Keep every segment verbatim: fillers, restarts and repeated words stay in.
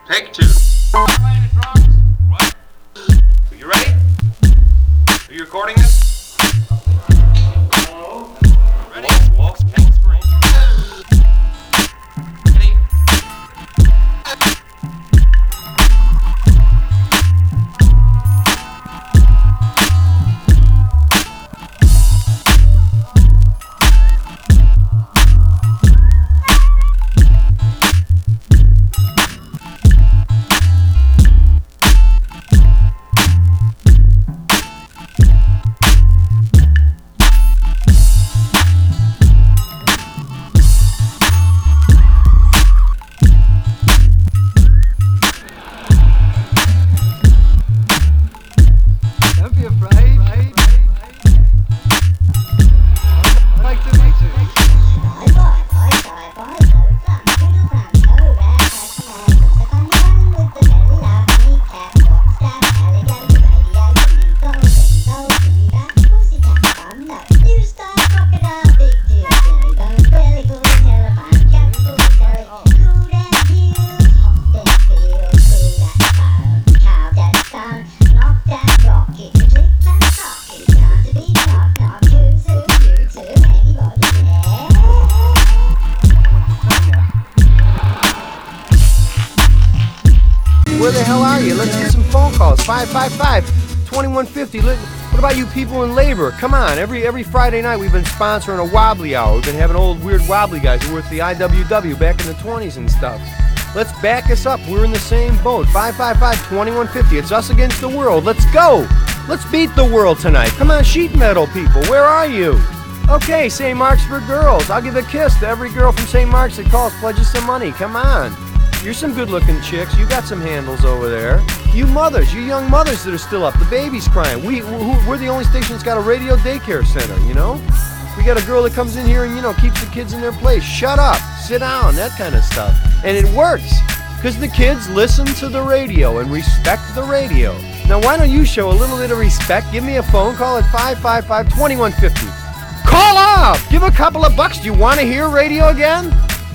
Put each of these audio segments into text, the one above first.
Take two. Right. Are you ready? Are you recording this? Hello? Ready? Walks, walks, ready. Where the hell are you? Let's get some phone calls. five five five, two one five zero. What about you people in labor? Come on. Every every Friday night we've been sponsoring a wobbly hour. We've been having old weird wobbly guys who were at the I W W back in the twenties and stuff. Let's back us up. We're in the same boat. five five five, two one five zero. It's us against the world. Let's go. Let's beat the world tonight. Come on, sheet metal people. Where are you? Okay, Saint Mark's for girls. I'll give a kiss to every girl from Saint Mark's that calls, pledges some money. Come on. You're some good-looking chicks. You got some handles over there. You mothers, you young mothers that are still up. The baby's crying. We, we're the only station that's got a radio daycare center, you know? We got a girl that comes in here and, you know, keeps the kids in their place. Shut up. Sit down. That kind of stuff. And it works. Because the kids listen to the radio and respect the radio. Now, why don't you show a little bit of respect? Give me a phone call at five five five, two one five zero. Call up! Give a couple of bucks. Do you want to hear radio again?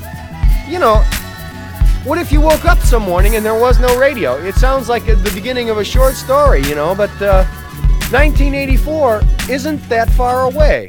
You know... What if you woke up some morning and there was no radio? It sounds like the beginning of a short story, you know, but uh, nineteen eighty-four isn't that far away.